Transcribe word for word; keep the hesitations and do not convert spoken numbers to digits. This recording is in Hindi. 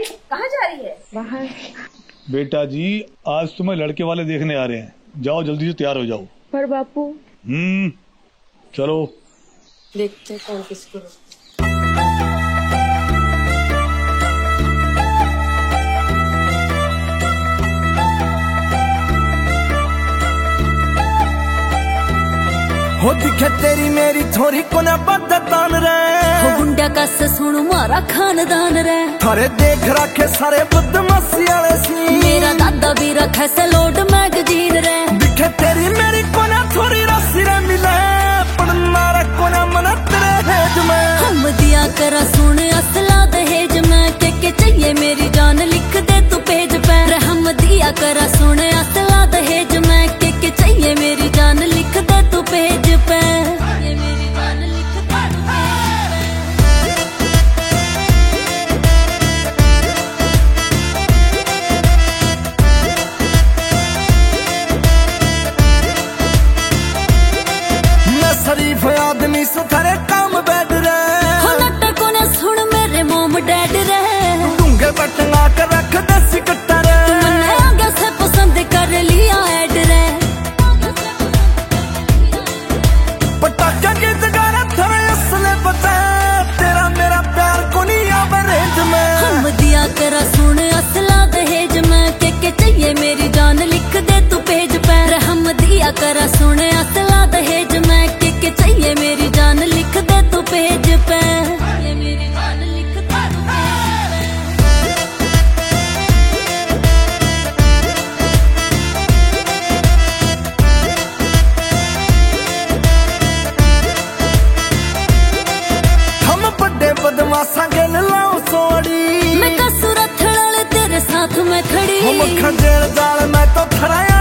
कहाँ जा रही है? बाहर। बेटा जी आज तुम्हें लड़के वाले देखने आ रहे हैं, जाओ जल्दी से तैयार हो जाओ। पर बापू। हम्म चलो देखते कौन किसको। हो दिखे तेरी मेरी थोड़ी को न बदतान रे, हो गुंडा का सुन मारा खानदान रे, थारे देख रखे सारे बदमाशी वाले सी, मेरा दादा भी रखे से लोड मैगजीन रे, दिखे तेरी मेरी को न थोड़ी राशि रे मिले, पढ़ना रे को न मन तेरे हेज में, हम दिया कर सुन असला दहेज में, के के चाहिए मेरी जान लिख दे तू पेज पे, हम दिया कर सुन असला दहेज में, के के चाहिए मेरी जान लिख दे तू पेज पे, ये मेरी जान लिख दे तू पेज पे। मैं शरीफ आदमी सु थारे काम बैठ रे, हो लट्टा को न सुन मेरे मोम डैड रे, डूंगे बटना कर रख देसी कट्टा रे, तुमने आगे से पसंद कर लिया ऐड रे, पटाखा की जगह थारे असले बता, तेरा मेरा प्यार को नहीं आवेज में, हम दिया कर सुन असला दहेज में, के के चाहिए मेरी जान लिख दे तू पेज पे, हम दिया कर सुन असला दहेज में, के के चाहिए मेरी जान लिख दे तू पेज पे, ये मेरी जान लिख दे तू हम बड़े बदमाशा के लाओ सोड़ी, मैं का सूरत लड़ तेरे साथ में खड़ी, हम खंजर जाल मैं तो खड़ा